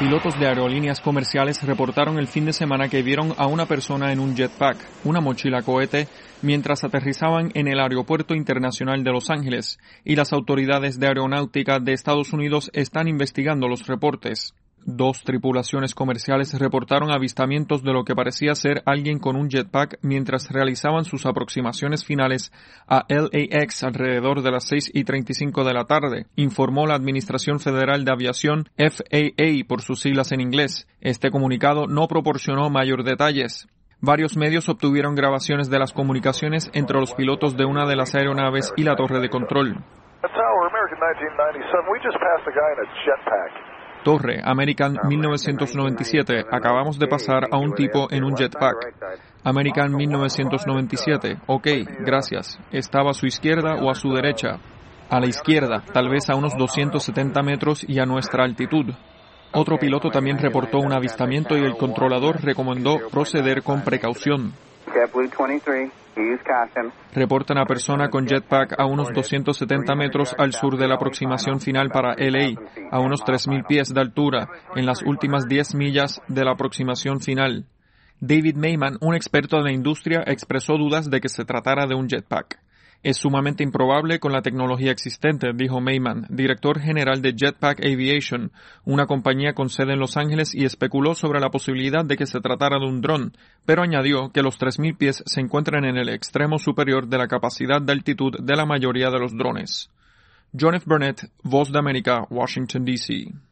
Pilotos de aerolíneas comerciales reportaron el fin de semana que vieron a una persona en un jetpack, una mochila cohete, mientras aterrizaban en el Aeropuerto Internacional de Los Ángeles, y las autoridades de aeronáutica de Estados Unidos están investigando los reportes. 2 tripulaciones comerciales reportaron avistamientos de lo que parecía ser alguien con un jetpack mientras realizaban sus aproximaciones finales a LAX alrededor de las 6:35 de la tarde, informó la Administración Federal de Aviación, FAA por sus siglas en inglés. Este comunicado no proporcionó mayor detalles. Varios medios obtuvieron grabaciones de las comunicaciones entre los pilotos de una de las aeronaves y la torre de control. Torre, American 1997. Acabamos de pasar a un tipo en un jetpack. American 1997. Ok, gracias. ¿Estaba a su izquierda o a su derecha? A la izquierda, tal vez a unos 270 metros y a nuestra altitud. Otro piloto también reportó un avistamiento y el controlador recomendó proceder con precaución. Reportan a persona con jetpack a unos 270 metros al sur de la aproximación final para LA, a unos 3,000 pies de altura, en las últimas 10 millas de la aproximación final. David Mayman, un experto de la industria, expresó dudas de que se tratara de un jetpack. Es sumamente improbable con la tecnología existente, dijo Mayman, director general de Jetpack Aviation, una compañía con sede en Los Ángeles, y especuló sobre la posibilidad de que se tratara de un dron, pero añadió que los 3,000 pies se encuentran en el extremo superior de la capacidad de altitud de la mayoría de los drones. John F. Burnett, Voz de América, Washington, D.C.